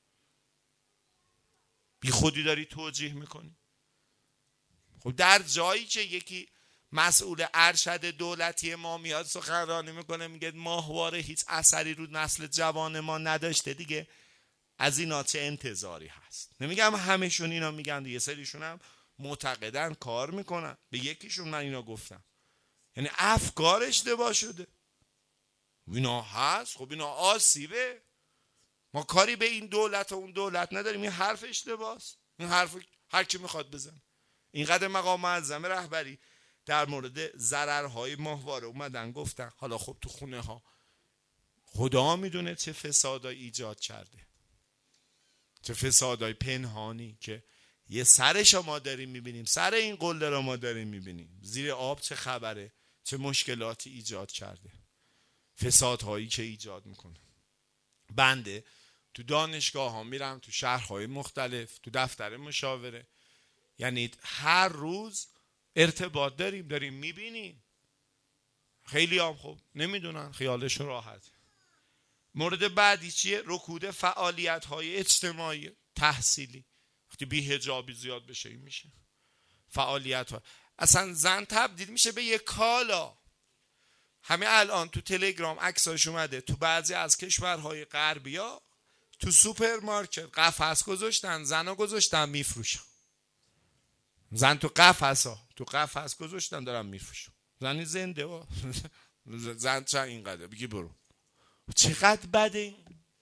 بی خودی داری توجیه میکنی. خب در جایی که یکی مسئول ارشد دولتی ما میاد سخنرانی میکنه میگه ماهواره هیچ اثری رو نسل جوان ما نداشته، دیگه از اینا چه انتظاری هست؟ نمیگم همهشون اینا میگن، یه سریشون هم معتقدن کار میکنن. به یکیشون من اینا گفتم. یعنی افکار اشتباه شده. اینا هست. خب اینا آسیبه. ما کاری به این دولت و اون دولت نداریم. این حرف اشتباهست. این حرف هر کی میخواد بزن. اینقدر مقام معظم رهبری در مورد ضررهای ماهواره اومدن گفتن. حالا خب تو خونه ها خدا میدونه چه فسادای ایجاد کرده، چه فسادای پنهانی که یه سرش ما داریم میبینیم، سر این قله رو ما داریم میبینیم، زیر آب چه خبره، چه مشکلاتی ایجاد کرده، فسادهایی که ایجاد میکنه. بنده تو دانشگاه ها میرم، تو شهرهای مختلف، تو دفتر مشاوره، یعنی هر روز ارتباط داریم داریم میبینیم. خیلی هم خب نمیدونن، خیالشون راحت. مورد بعدی چیه؟ رکود فعالیت های اجتماعی تحصیلی. وقتی بی حجابی زیاد بشه این میشه فعالیت ها. اصلا زن تبدیل میشه به یک کالا. همه الان تو تلگرام عکساش اومده، تو بعضی از کشورهای غربی ها تو سوپرمارکت قفس گذاشتن، زنا گذاشتن میفروشن. زن تو قفس ها تو قفس گذاشتن دارن میفروشن. زنی زنده ها زن چه اینقدر بگی برو. چقدر بده.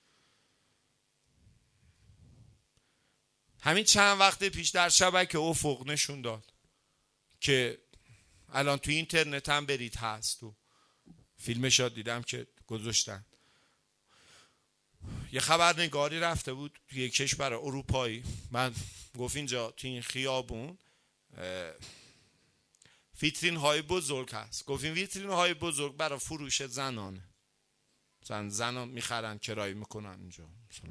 همین چند وقت پیش در شبکه افق نشون داد که الان تو اینترنت هم برید هست، تو فیلمش ها دیدم که گذاشتن. یه خبرنگاری رفته بود توی یک کشور اروپایی، من گفت اینجا تو این خیابون ویترین های بزرگ هست. گفت این ویترین های بزرگ برای فروش زنانه، زن زنا میخرن کرایه میکنن اینجا.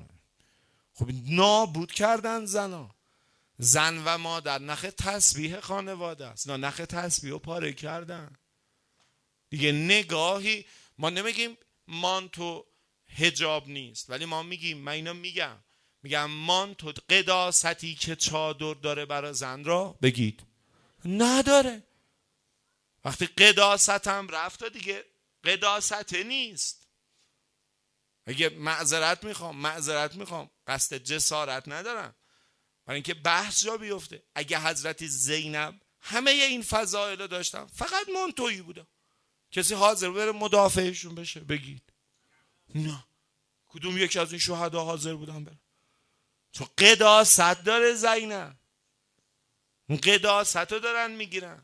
خب نابود کردن زنا. زن و مادر نخ تسبیح خانواده است، نه نخ تسبیح رو پاره کردن دیگه. نگاهی ما نمیگیم مانتو حجاب نیست، ولی ما میگیم، من اینا میگم میگم مانتو قداستی که چادر داره برای زن را بگید نداره. وقتی قداست هم رفت دیگه قداست نیست. اگه معذرت میخوام معذرت میخوام قصد جسارت ندارم، برای اینکه بحث جا بیفته. اگه حضرت زینب همه این فضائل رو داشتن، فقط منتویی بودن، کسی حاضر بره مدافعشون بشه بگید نه. کدوم یکی از این شهدا حاضر بودن بره؟ چون قداست داره زینب، اون قداست رو دارن میگیرن.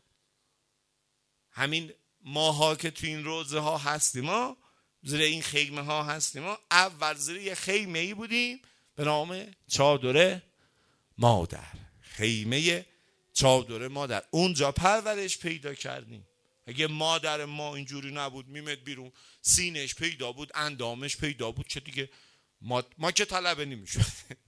همین ماها که تو این روزه ها هستیم، ما زیر این خیمه ها هستیم، ما اول زیر یه خیمه ای بودیم به نام چادر مادر. خیمه چادر مادر، اونجا پرورش پیدا کردیم. اگه مادر ما اینجوری نبود میمد بیرون، سینش پیدا بود، اندامش پیدا بود، چه دیگه ما, ما که طلبه نمیشد.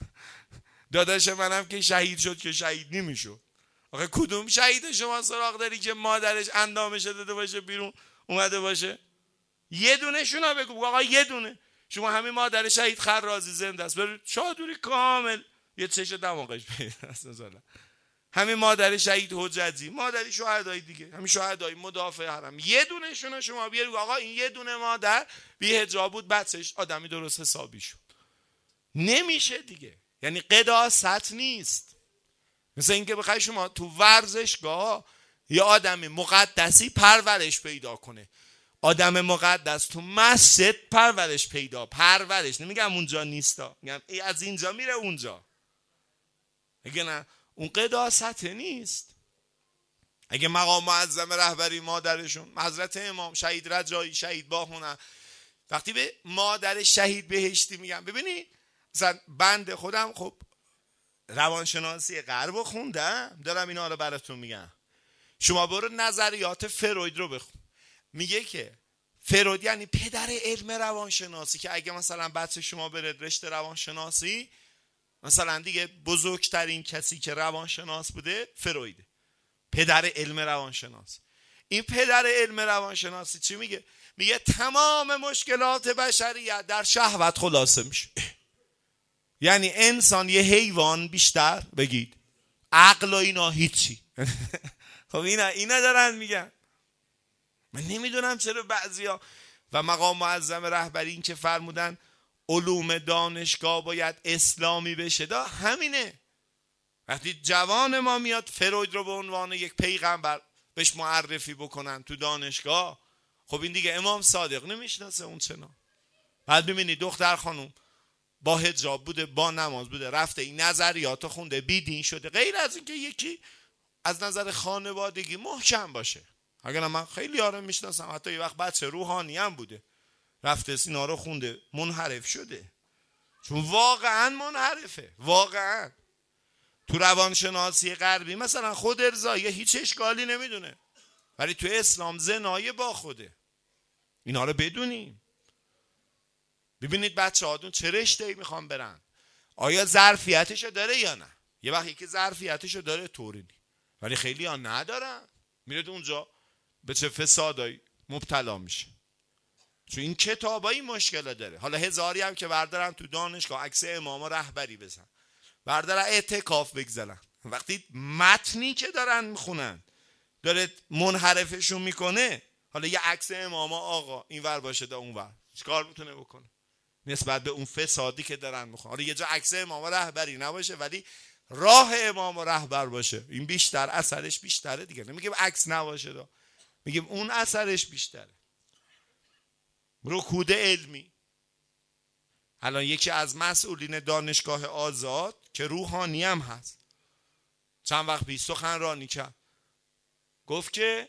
داداش منم که شهید شد که شهید نمیشد. آخه کدوم شهید شما سراغ داری که مادرش اندامش داده باشه بیرون اومده باشه؟ یه دونه شونا بگو آقا، یه دونه. شما همین مادر شهید خرازی زنده است، برید چادری کامل یه چش دماغش پیدا است مثلا. همین مادر شهید حجتی، مادر شهدای دیگه، همین شهدای مدافع حرم، یه دونه شونا شما بیارید آقا این یه دونه مادر بی حجاب بود بچه‌ش آدمی درست حسابی شد. نمیشه دیگه. یعنی قداست نیست. مثل اینکه بخوای شما تو ورزشگاه یه آدم مقدسی پرورش پیدا کنه، آدم مقدس تو مسجد پرورش پیدا پرورش نمیگم اونجا نیستا، میگم از اینجا میره اونجا. اگه نه اون قداست نیست. اگه مقام معظم رهبری مادرشون حضرت امام شهید رجایی شهید باهنر وقتی به مادر شهید بهشتی میگم، ببینید مثلا بنده خودم خب روانشناسی غرب خوندم، دارم اینا رو براتون میگم. شما برو نظریات فروید رو بخون. میگه که فروید یعنی پدر علم روانشناسی، که اگه مثلا بچه شما بره رشته روانشناسی، مثلا دیگه بزرگترین کسی که روانشناس بوده فرویده، پدر علم روانشناسی. این پدر علم روانشناسی چی میگه؟ میگه تمام مشکلات بشریت در شهوت خلاصه میشه. یعنی انسان یه حیوان بیشتر بگید، عقل و اینا هیچی. خب اینا اینا دارن میگن. من نمیدونم چرا بعضیا و مقام معظم رهبری این که فرمودن علوم دانشگاه باید اسلامی بشه، دا همینه. وقتی جوان ما میاد فروید رو به عنوان یک پیغمبر بهش معرفی بکنن تو دانشگاه، خب این دیگه امام صادق نمیشناسه اون چنا. بعد ببینید دختر خانوم با حجاب بوده، با نماز بوده، رفته این نظریات خونده، بیدین شده، غیر از اینکه یکی از نظر خانوادگی محکم باشه. اگر من خیلی آرام میشناسم حتی یه وقت بچه روحانی هم بوده، رفته سینا رو خونده، منحرف شده، چون واقعا منحرفه. واقعا تو روانشناسی غربی مثلا خود ارضایی هیچ اشکالی نمیدونه، ولی تو اسلام زنای با خوده. اینا رو بدونیم. ببینید بچه هاتون چه رشته‌ای میخوان برن، آیا ظرفیتشو داره یا نه. یه وقتی که ظرفیتشو داره طوری نی، ولی خیلی ها ندارن، میره اونجا به چه فسادایی مبتلا میشه. چون این کتابایی مشکل داره. حالا هزاری هم که بردارن تو دانشگاه عکس اماما رهبری بزن، بردارن اعتکاف بگذارن، وقتی متنی که دارن میخونن داره منحرفشون میکنه، حالا یه عکس اماما آقا این ور باشه دا اون ور، چیکار میتونه بکنه نسبت به اون فسادی که دارن میخونن؟ حالا یه جا عکس اماما رهبری نباشه ولی راه امام رهبر باشه، این بیشتر اثرش بیشتره دیگه. نمیگیم عکس نباشه دا، میگیم اون اثرش بیشتره. رکود علمی. الان یکی از مسئولین دانشگاه آزاد که روحانی هم هست چند وقت پیش سخنرانی کرد، گفت که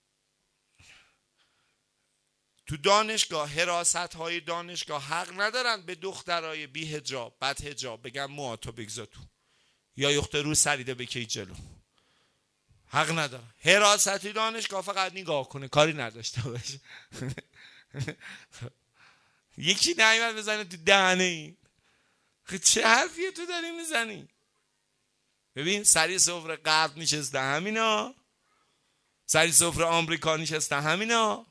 تو دانشگاه حراست های دانشگاه حق ندارن به دخترای بی حجاب بد حجاب بگن موهاتو بگذار تو یا یخت رو سریده بکی جلو، حق ندارن. حراستی دانشگاه فقط نگاه کنه کاری نداشته باشه. یکی نایمد بزنه تو دهنه این، چه حرفیه تو داری میزنی؟ ببین سری سفره غرب نشسته همینا، سری سفره آمریکا نشسته همینا،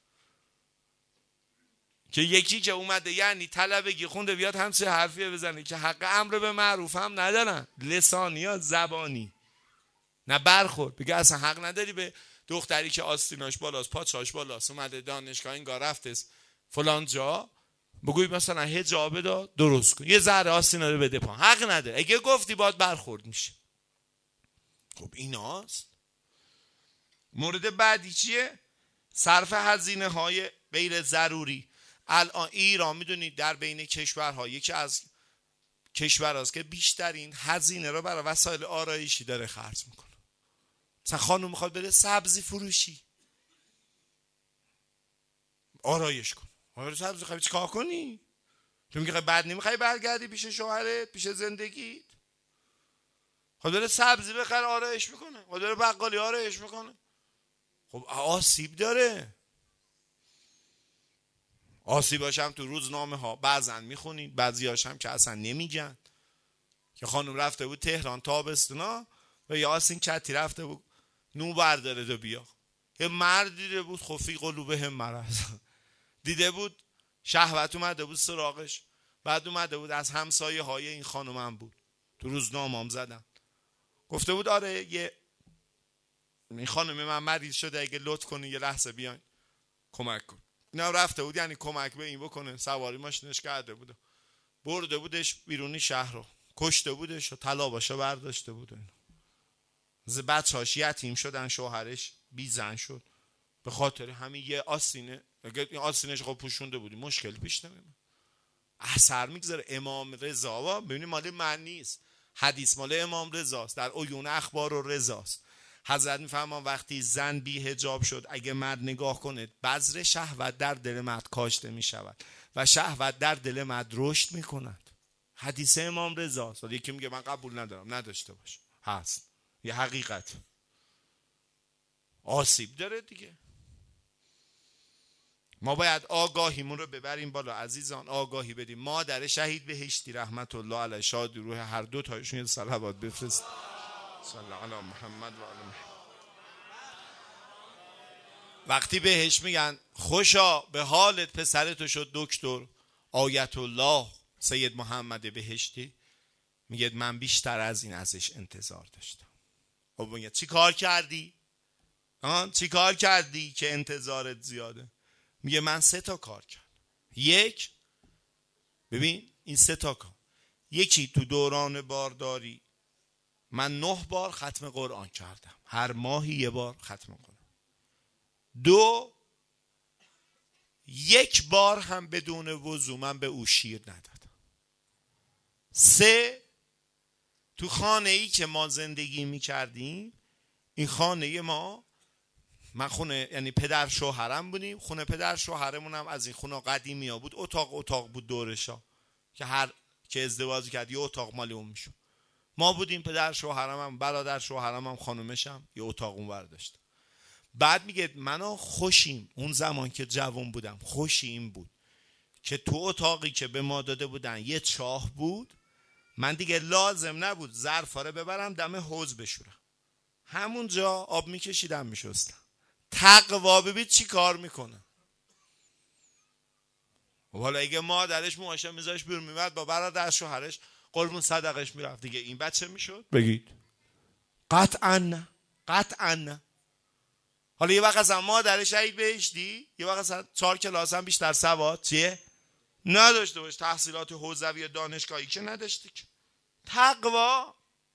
که یکی که اومده یعنی طلبگی خونده بیاد همچه حرفیه بزنه که حق امر به معروف هم ندارن، لسانی یا زبانی نه برخورد، بگه اصلا حق نداری به دختری که آستیناش بالاست پاچاش بالاست اومده دانشگاه اینگاه رفتست فلان جا بگوی مثلا حجاب دا درست کن، یه ذره آستینا رو بده پا، حق نداره. اگه گفتی باید برخورد میشه. خب ایناست. مورد بعدی چیه؟ صرف هزینه های غیر ضروری. الان ایران میدونید در بین کشورها یکی از کشورهاست که بیشترین هزینه رو برای وسایل آرایشی داره خرج میکنه. مثلا خانم میخواد بره سبزی فروشی آرایش کن، آره سبزی خواهی چیکار کنی؟ تو میگه بعد نمیخوای برگردی پیش شوهرت پیش زندگیت؟ خود بره سبزی بخره آرایش میکنه، خود بره بقالی آرایش میکنه. خب آسیب داره. آسیباش هم تو روزنامه ها بعضن میخونید، بعضیاش هم که اصلا نمیگن. که خانم رفته بود تهران تابستونا و یه آسین کتی رفته بود نو برداره دو بیا، یه مرد دیده بود خفی قلوبه هم مرض دیده بود شهوت اومده بود سراغش، بعد اومده بود از همسایه های این خانم هم بود تو روزنامه هم زدن، گفته بود آره یه این خانم من مریض شده اگه لطف کنی یه لحظه بیاین کمک کن. اینا رفته بود یعنی کمک به این بکنه، سواری ماشینش کرده بود برده بودش بیرونی شهر رو کشته بودش و طلاباشو برداشته بود. ز بچه‌هاش یتیم شدن، شوهرش بی زن شد به خاطر همین یه آستینه. اگه این آستینش خب پوشونده بودی مشکل پیش نمیاد. اثر میگذاره. امام رضا ببینید مال من نیست، حدیث مال امام رضاست، در عیون اخبار و رضاست. حضرت میفرمان وقتی زن بی حجاب شد اگه مرد نگاه کنه بذر شهوت در دل مرد کاشته میشود و شهوت در دل مرد رشد میکند. حدیث امام رضاست. یکی میگه من قبول ندارم، نداشته باش، هست یه حقیقت. آسیب داره دیگه. ما باید آگاهیمون رو ببریم بالا عزیزان، آگاهی بدیم. مادر شهید بهشتی رحمت الله علیه شاد روح هر دو تایشون یه صلوات بفرست. صلی الله علی محمد و آل محمد. وقتی بهش میگن خوشا به حالت پسرتو شد دکتر، آیت الله سید محمد بهشتی میگه من بیشتر از این ازش انتظار داشتم. خب میگه چی کار کردی؟ آن چی کار کردی که انتظارت زیاده؟ میگه من سه تا کار کردم. یک، ببین این سه تا کار، یکی تو دوران بارداری من نه بار ختم قرآن کردم، هر ماهی یه بار ختم قرآن. دو، یک بار هم بدون وضو من به او شیر ندادم. سه، تو خانه ای که ما زندگی می کردیم، این خانه ما، من خونه یعنی پدر شوهرم بودیم، خونه پدر شوهرمون هم از این خونه قدیمی ها بود، اتاق اتاق بود دورشا که هر که ازدواج کرد یه اتاق مال اون میشد. ما بودیم پدر شوهرم هم برادر شوهرم هم خانومشم یه اتاق اون برداشت. بعد میگه منو خوشیم اون زمان که جوان بودم خوشی این بود که تو اتاقی که به ما داده بودن یه چاه بود، من دیگه لازم نبود ظرفا رو ببرم دم حوض بشورم، همونجا آب میکشیدم میشستم. تقوا ببین چی کار میکنه. حالا اگه مادرش موهاشو میذاش بیرون میمد با برادر شوهرش قربون صدقش میرفت، دیگه این بچه میشد؟ بگید قطعا نه، قطعا نه. حالا یه وقت اصلا مادرش شهید بهشتی، یه وقت اصلا چهار کلاس هم بیشتر سواد چیه نداشته باش، تحصیلات حوزوی دانشگاهی که نداشتی که. تقوا.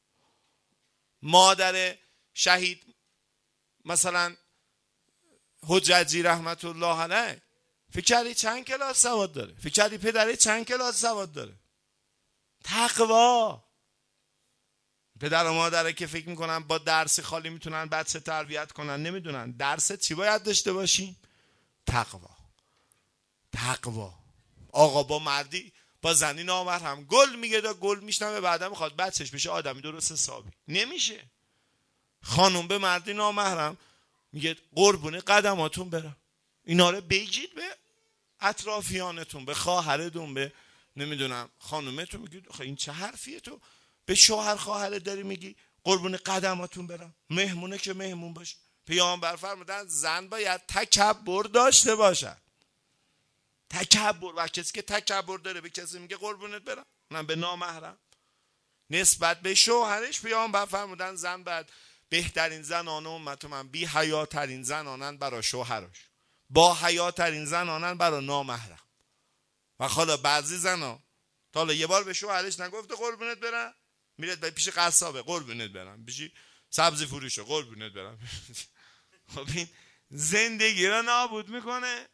مادر شهید مثلا حججی رحمت الله علیه فکر کردی چند کلاس سواد داره؟ فکر کردی پدری چند کلاس سواد داره؟ تقوا. پدر و مادره که فکر میکنن با درس خالی میتونن بچه تربیت کنن، نمیدونن درس چی باید داشته باشیم. تقوا. تقوا. آقا با مردی با زنی نامر هم گل میگه دا گل میشنمه، بعدا میخواد بچهش بشه آدمی درست حسابی، نمیشه. خانم به مردی نامحرم میگه قربونه قدماتون برم. اینا رو بگید به اطرافیانتون، به خواهرتون، به نمیدونم خانومتون، میگید خب این چه حرفیه تو به شوهر خواهرت داری میگی قربون قدماتون برم؟ مهمونه که مهمون باشه. پیامبر فرمودن زن باید تکبر داشته باشد. تکبر. و کسی که تکبر داره به کسی میگه قربونت برم، اونم به نامحرم نسبت به شوهرش، پیامبر فرمودن زن بعد بهترین زنان امت من بی حیاترین زنانن برای شوهرش، با حیاترین زنانن برای نامحرم. و حالا بعضی زنا تا حالا یه بار به شوهرش نگفته قربونت برم، میره پیش قصابه قربونت برم، پیش سبزی فروشه قربونت برم. خب این زندگی رو نابود میکنه.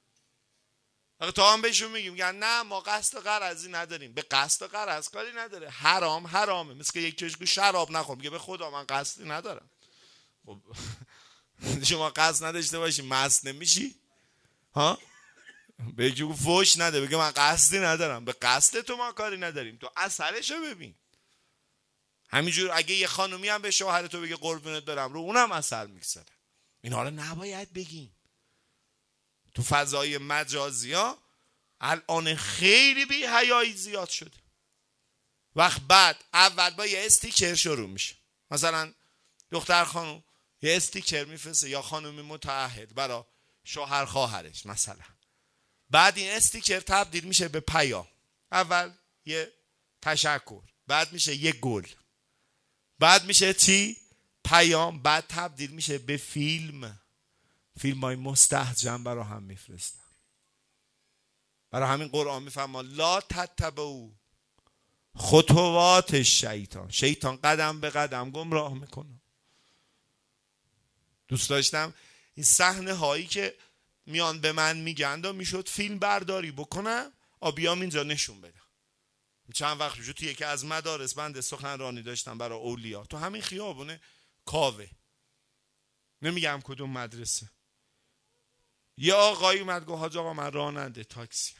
تا هم بهشون میگیم میگن نه ما قصد و غرضی نداریم. به قصد و غرض کاری نداره، حرام حرامه. مثل که یک کشک شراب نخور میگه به خدا من قصدی ندارم. خب شما قصد نداشته باشی مست نمیشی؟ ها؟ به جو فوش نده بگه من قصدی ندارم. به قصد تو ما کاری نداریم، تو اثرشو ببین. همینجور اگه یه خانومی هم به شوهر تو بگه قربونت برم رو اونم اثر میگذاره. اینا رو نباید بگیم. تو فضای مجازی ها الان خیلی بی حیایی زیاد شده. وقت بعد اول با یه استیکر شروع میشه، مثلا دختر خانم یه استیکر میفرسته یا خانومی متعهد برای شوهر خواهرش مثلا، بعد این استیکر تبدیل میشه به پیام. اول یه تشکر، بعد میشه یه گل، بعد میشه چی؟ پیام، بعد تبدیل میشه به فیلم. فیلم های مستهجن برای هم میفرستن. برای همین قرآن میفرما لا تتبعوا خطوات شیطان. شیطان قدم به قدم گمراه میکنه. دوست داشتم این صحنه هایی که میان به من میگن و میشد فیلم برداری بکنم بیام اینجا نشون بدم. چند وقت پیش تو یکی از مدارس بنده سخنرانی داشتم برای اولیا تو همین خیابونه کاوه، نمیگم کدوم مدرسه. یه آقایی اومد گفت حاج آقا من راننده تاکسی،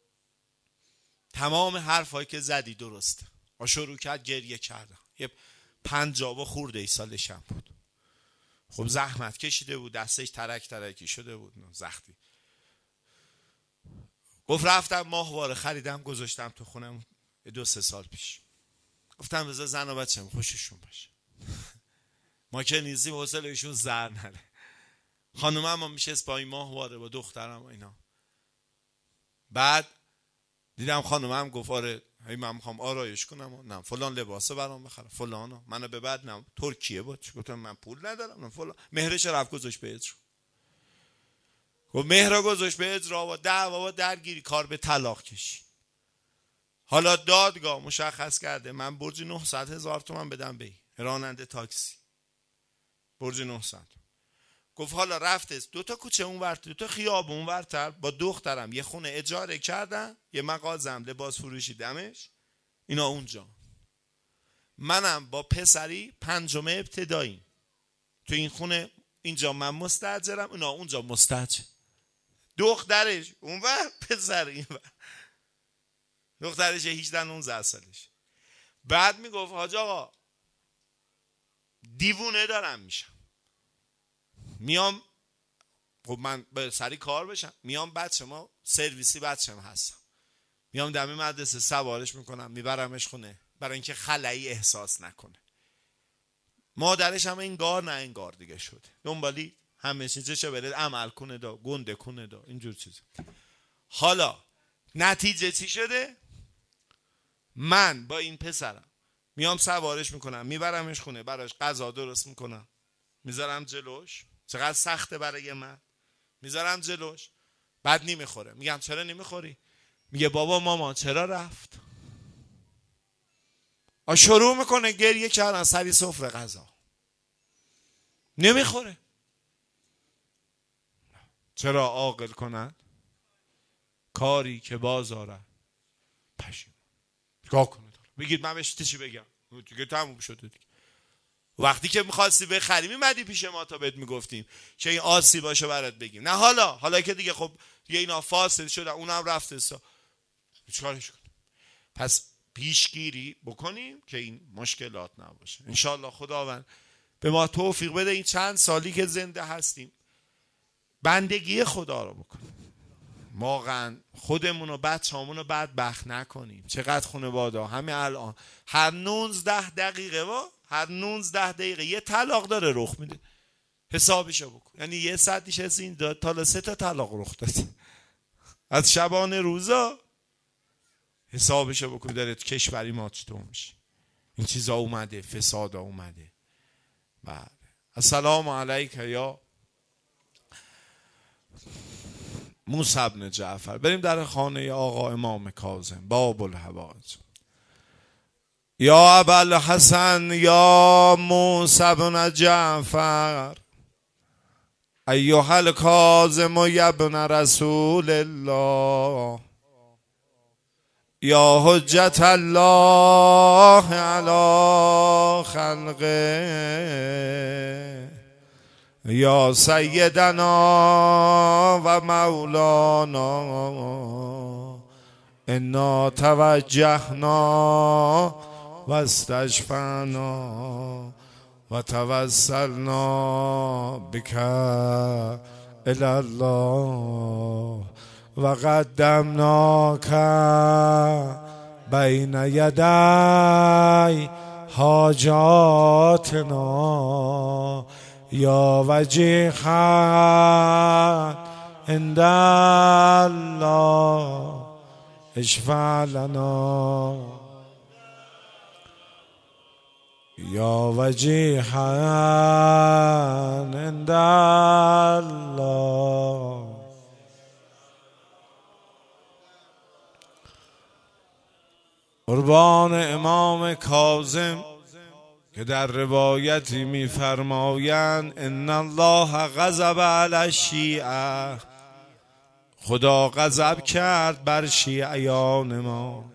تمام حرفایی که زدی درسته. و شروع کرد گریه کردم. یه پنجاه و خورده ای سالشم بود. خب زحمت کشیده بود، دستش ترک ترکی شده بود زختی. گفت رفتم ماهواره خریدم گذاشتم تو خونم دو سه سال پیش. گفتم بذار زن و بچه‌م خوششون باشه. ما که نیستیم حوصله ایشون زر نره. خانومم هم میشه با این ماهواره با دخترم و اینا. بعد دیدم خانومم گفت آره هی من میخوام آرایش کنم و نه فلان لباسه برام بخرم فلانو. منو به بعد نه ترکیه بود. گفتم من پول ندارم. نه فلان. مهرش رفت گذاشت به اجرا. گفت مهر گذاشت به اجرا و دعوا و درگیری کار به طلاق کشی. حالا دادگاه مشخص کرده من برج نهصد هزار تومان بدم به راننده تاکسی. برج نهصد. گفت حالا رفته دو تا کوچه اون ورتر دو تا خیابون اون ورتر با دخترم یه خونه اجاره کردن، یه مغازم لباس فروشی دمش، اینا اونجا. منم با پسری پنجم ابتدایی تو این خونه، اینجا من مستاجرم اینا اونجا مستاجر. دخترش اون ور پسر این ور. دخترش هجده نوزده سالش. بعد میگفت حاج آقا دیوونه دارم میشم، میام خب من به سری کار بشم، میام بچه ما سرویسی بچه ما هستم، میام دم مدرسه سوارش میکنم میبرمش خونه برای اینکه خلایی احساس نکنه. مادرش هم انگار نه انگار دیگه شده دنبالی همه چیزشو بره عمل کنه دا گنده کنه دا اینجور چیز. حالا نتیجه چی شده؟ من با این پسرم میام سوارش میکنم میبرمش خونه، براش غذا درست میکنم میذارم جلوش، چقدر سخته برای من، میذارم جلوش، بعد نمیخوره. میگم چرا نمیخوری؟ میگه بابا مامان چرا رفت؟ آ شروع میکنه گریه کردن سری سفره غذا، نمیخوره. چرا عاقل کنن کاری که بازاره پشیم نگاه کنه. بگید من بهش چی بگم دیگه تموم شده دیگه. وقتی که میخواستی بخری میمدی پیش ما تا بهت میگفتیم که این آسی باشه برات بگیم. نه حالا حالا که دیگه خب دیگه اینا فاصله شدن اونم رفته سا چیکارش کنیم؟ پس پیشگیری بکنیم که این مشکلات نباشه. انشالله خداوند به ما توفیق بده این چند سالی که زنده هستیم بندگی خدا رو بکنیم، واقعا خودمون و بچه‌مون رو بدبخت نکنیم. چقدر خانواده همین الان هر نوزده دقیقه و هر نوزده دقیقه یه طلاق داره رخ میده، حسابشو بکن. یعنی یه ساعت نشستین داد تا سه تا طلاق رخ داد از شبانه روزا. حسابشو بکن داره کشوری ما چطور میشه. این چیزا اومده، فساد اومده. بله. السلام علیک یا موسی بن جعفر. بریم در خانه آقا امام کاظم باب الحوائج. یا ابوالحسن یا موسی بن جعفر ایها الکاظم یا ابن رسول الله یا حجت الله علی خلقه یا سیدنا و مولانا انا توجهنا و استشفعنا و توسلنا بک الی الله و قدمناک بین یدی حاجاتنا یا وجیها عند الله اشفع لنا یا وجیها عند الله. قربان امام کاظم که در روایتی می‌فرمایند ان الله غضب علی الشیعه، خدا غضب کرد بر شیعیان ما،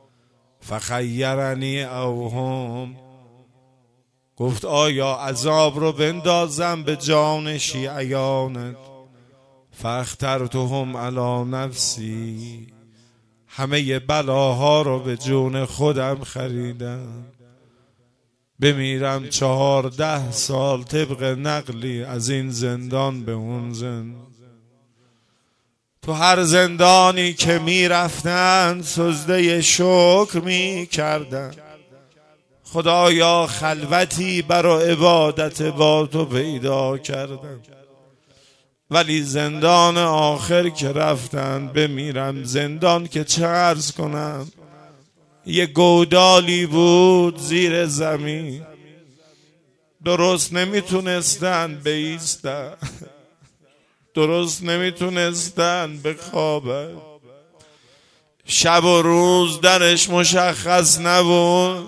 فخیرنی او هم، گفت آیا عذاب رو بندازم به جان شیعیانت، فاخترتهم علی نفسی، همه بلاها رو به جون خودم خریدم، بمیرم چهارده سال طبق نقلی از این زندان به اون زندان. تو هر زندانی که می رفتن سجده شکر می کردن، خدایا خلوتی برای عبادت با تو پیدا کردن، ولی زندان آخر که رفتن بمیرم زندان که چه عرض کنم، یه گودالی بود زیر زمین، درست نمیتونستن بایستن، درست نمیتونستن بخوابن، شب و روز درش مشخص نبود.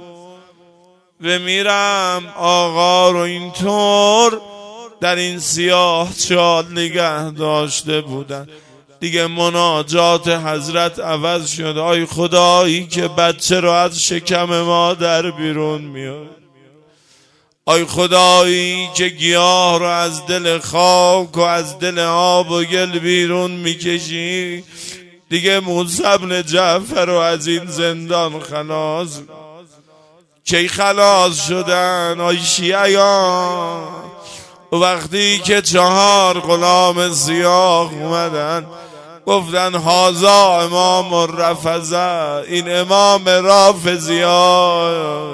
بمیرم آقا رو اینطور در این سیاه چال نگه داشته بودن. دیگه مناجات حضرت عوض شد، آی خدایی که بچه رو از شکم مادر بیرون میاد، آی خدایی که گیاه رو از دل خاک و از دل آب و گل بیرون میکشی، دیگه موسی بن جعفر رو از این زندان خلاص. کی خلاص شدن آی شیعیان؟ وقتی که چهار غلام سیاه اومدن گفتن هازا امام رفضه، این امام رافضی ها.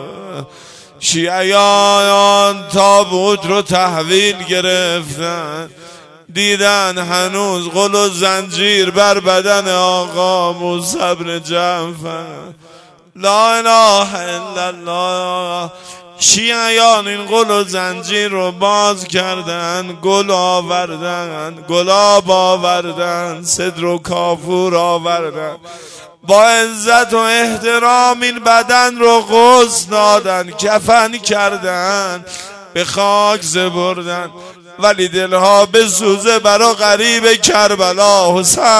شیعیان تابوت رو تحویل گرفتن، دیدن هنوز غل و زنجیر بر بدن آقا موسی بن جعفر. لا اله الا الله. شیعیان این غل و زنجیر رو باز کردن، گل آوردن، گلاب آوردن، صدر و کافور آوردن، با عزت و احترام این بدن رو غسل دادن، کفن کردن، به خاک سپردن. ولی دلها بسوزه برا غریب کربلا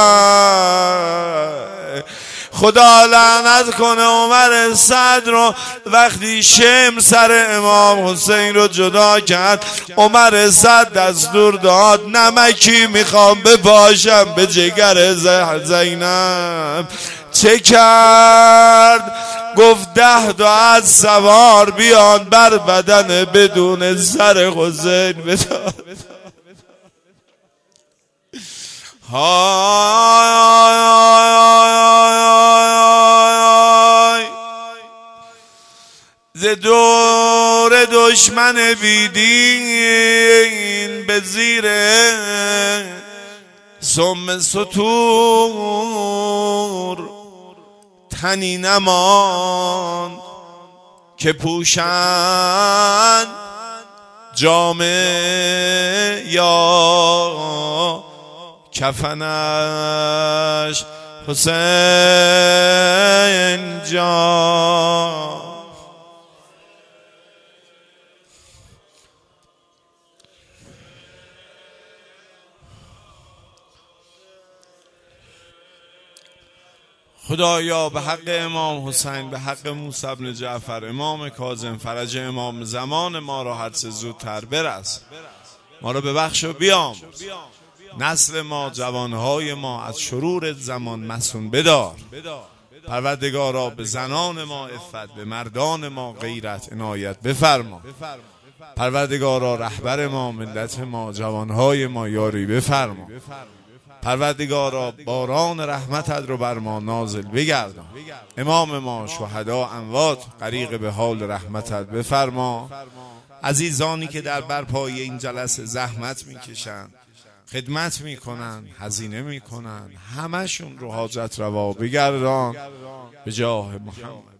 حسین. خدا لعنت کنه عمر سعد رو، وقتی شم سر امام حسین رو جدا کرد، عمر سعد دستور داد نمکی میخوام بپاشم به جگر زینب. چه کرد؟ گفت ده تا از سوار بیان بر بدن بدون سر حسین بدار. های ز دور دشمن بیدین به زیر سم ستور تنی نماند که پوشند جامه یا کفنش حسین جان. خدایا به حق امام حسین، به حق موسی بن جعفر امام کاظم، فرج امام زمان ما را هر چه زودتر برس. ما را ببخش و بیامرز. نسل ما، جوانهای ما از شرور زمان مسون بدار. پروردگارا به زنان ما عفت، به مردان ما غیرت عنایت بفرما. پروردگارا رهبر ما، ملت ما، جوانهای ما یاری بفرما. پروردگارا باران رحمتت رو بر ما نازل بگردان. امام ما، شهدا، اموات غریق به حال رحمتت بفرما. عزیزانی که در برپای این جلسه زحمت میکشند، خدمت میکنن، هزینه میکنن، همشون رو حاجت روا بگردان به جاه محمد.